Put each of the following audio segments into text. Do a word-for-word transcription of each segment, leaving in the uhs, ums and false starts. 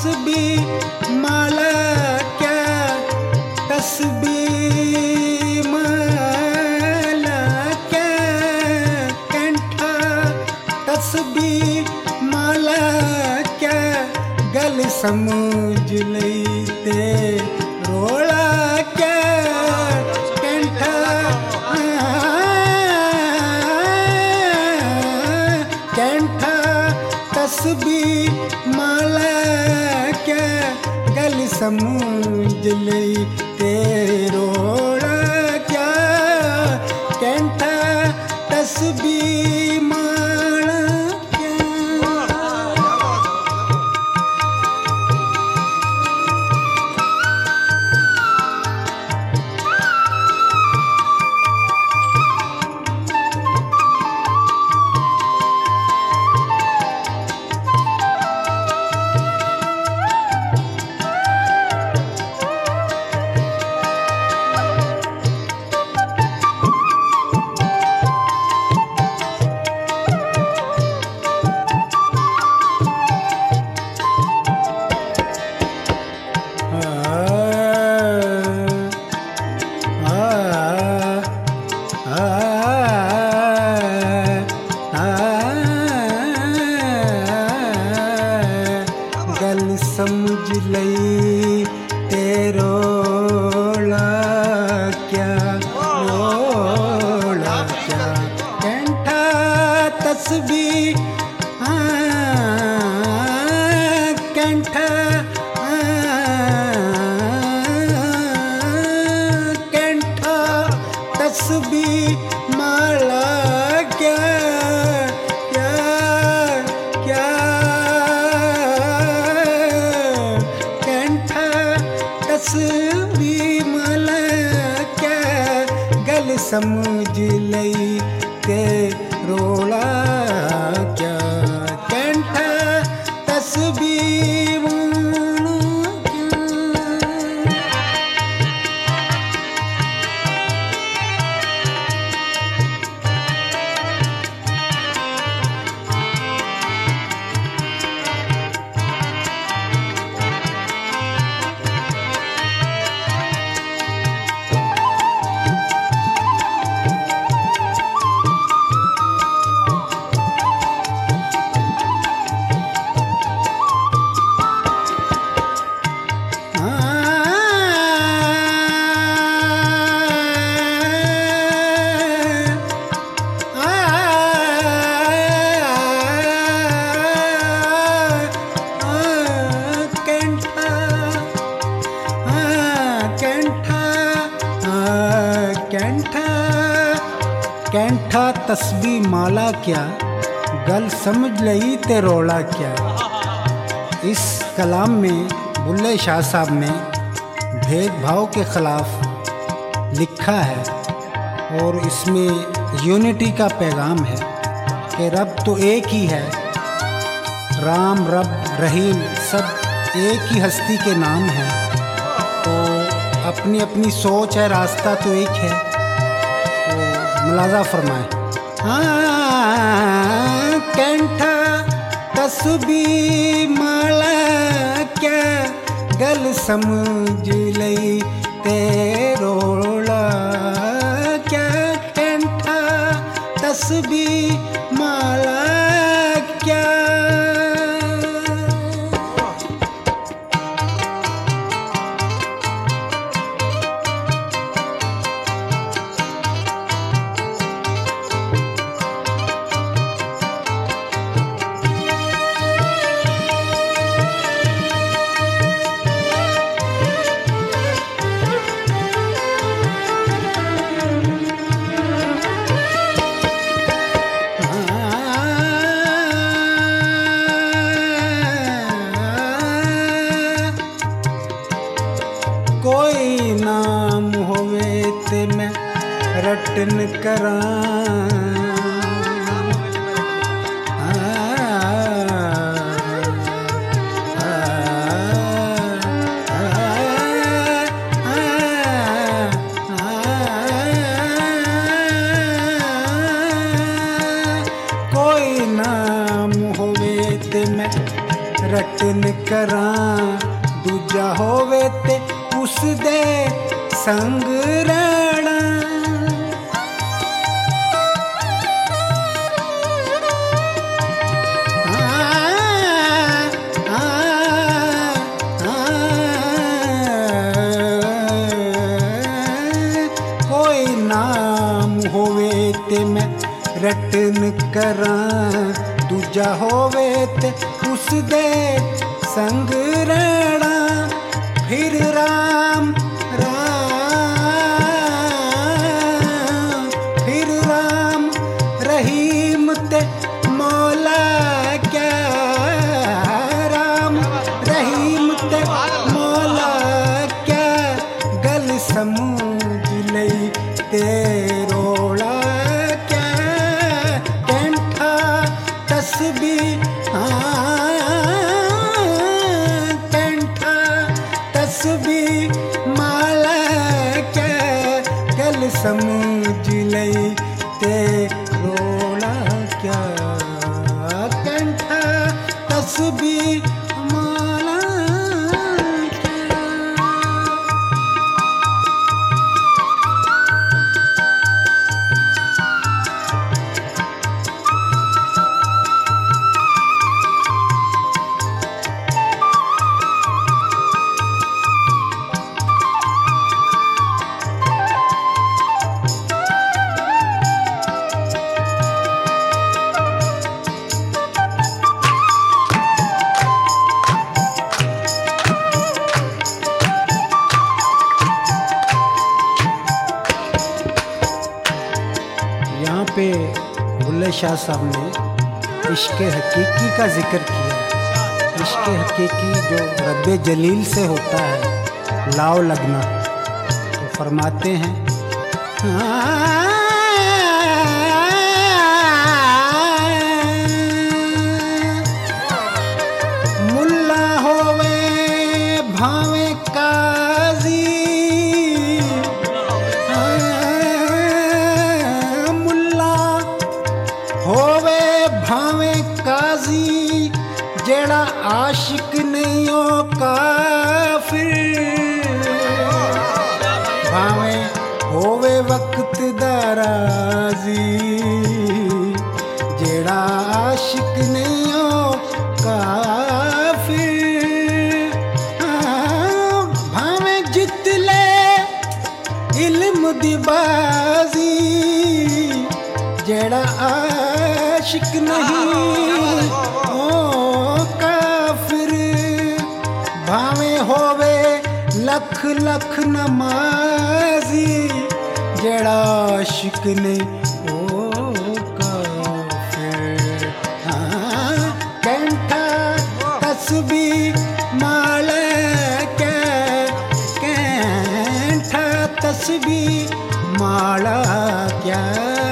तस्बीह माला क्या, तस्बीह माला क्या, कंठा तस्बीह माला क्या, गल समझ लईते रोला क्या, कंठा कंठा तस्बीह माला क्या, गल समझ लईते रोला क्या, कंठा तस्बीह माला क्या। गल समझ लई तेरोला क्या, रोला क्या, कंठा तस्बीह कंठा कंठा तस्बीह माला क्या, क्या क्या कंठा तस्बीह माला क्या, गल समझ लई ते रोला क्या, कंठा तस्बीह माला क्या। कैंठा तस्बीह माला क्या, गल समझ लई ते रोला क्या। इस कलाम में बुल्ले शाह साहब ने भेदभाव के ख़िलाफ़ लिखा है और इसमें यूनिटी का पैगाम है कि रब तो एक ही है, राम रब रहीम सब एक ही हस्ती के नाम हैं, तो अपनी अपनी सोच है, रास्ता तो एक है। तो मुलाजा फरमाए। हाँ कंठा तस्बीह माला क्या, गल समझ लई तेरोला क्या, कंठा तस्बीह माला क्या। कोई नाम होवे ते मैं रटन करां, कोई नाम होवे ते मैं रटन करां। दूजा होवे ते उस दे संग रहना। कोई नाम होवे ते मैं रटन करां, दूजा होवे ते उस दे संग रहना। फिर राम राम फिर राम रहीम ते मौला क्या, राम रहीम ते मौला क्या, गल समझ लई ते रोला क्या। कैंठा तस्बीह तस्बीह माला क्या, गल समझ लई ते रोला क्या। कंठा तस्बीह माला क्या। यहाँ पे बुल्ले शाह साहब ने इश्क़ हकीकी का जिक्र किया। इश्क़ हकीकी जो रब्बे जलील से होता है, लाव लगना, तो फरमाते हैं मुल्ला होवे भावे काजी, होवे भावे काजी, जेड़ा आशिक नहीं हो काफिर। भावे होवे वक्त दराजी, जेड़ा आशिक नहीं हो काफिर। भावे जित ले इल्म दी बाजी, जेड़ा आशिक नहीं ओ काफिर। भावे होवे लख लख नमाजी, जेड़ा आशिक नहीं ओ काफिर। हाँ, कैंठा तस्बीह माला क्या, कैंठा तस्बीह माला क्या।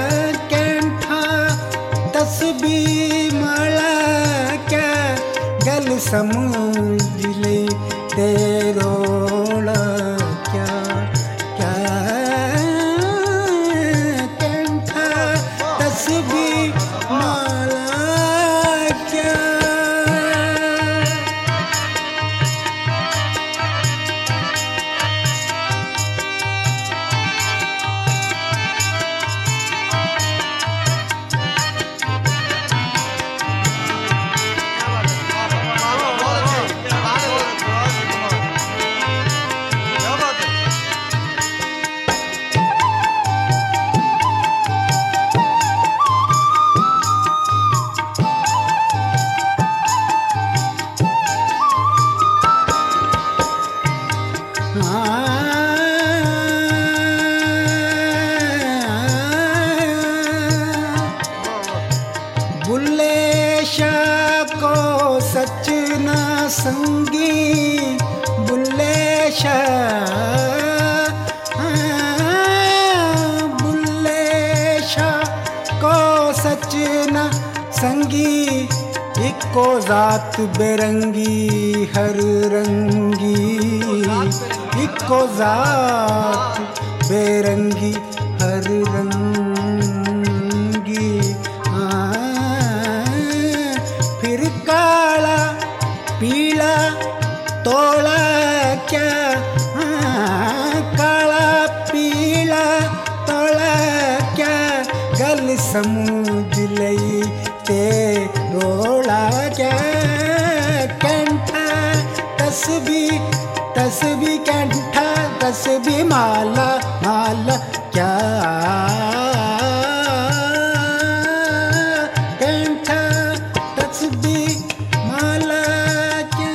तस्बीह माला क्या, गल समझ ले ते रोला क्या। क्या कैंठा तस्बीह माला क्या। बुल्ले शाह को सच न संगी, बुल्ले शाह बुल्ले शाह को सच न संगी। इको जात बेरंगी हर रंगी, इको जात बेरंगी हर रंगी। फिर काला पीला तोला क्या, हाँ, काला पीला तोला क्या, गल समझ लई ते रोला क्या। कंठा तस्बी तस्बी कंठा तस्बी माला माला क्या, कंठा तस्बी माला क्या।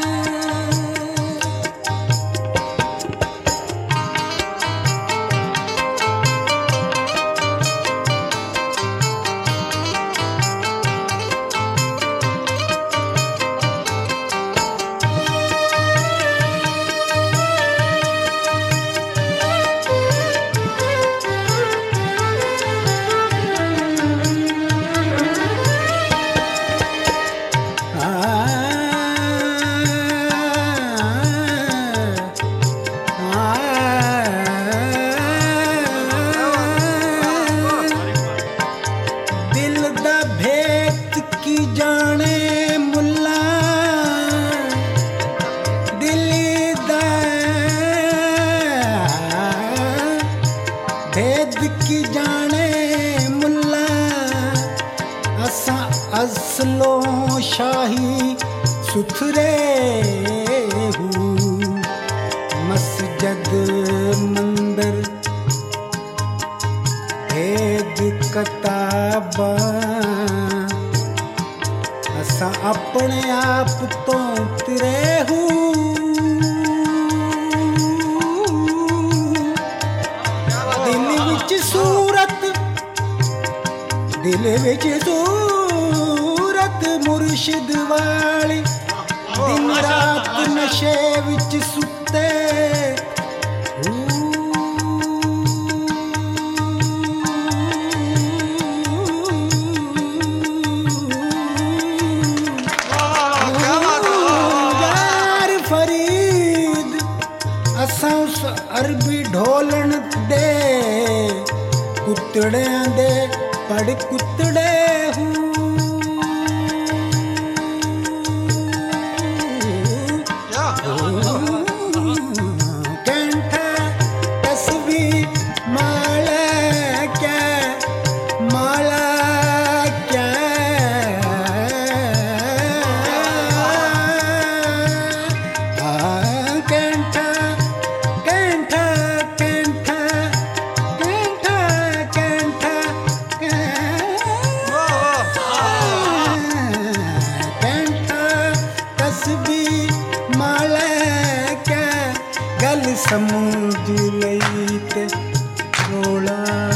भेद की जाने मुल्ला, असा असलों शाही सुथरे हूँ। मस्जिद मंदिर भेद किताबा, असा अपने आप तो तिरे हूँ। सूरत दिल विच सूरत मुर्शिद वाली, दिन रात नशे विच सुते यार फरीद, असां उस अरबी ढोलन दे कुतड़ियां दे पड़ कुतड़े हूँ। कंठा तस्बी माला क्या, माला क्या, हाँ, कंठा कंठा कंठा गल समझ लई ते रोला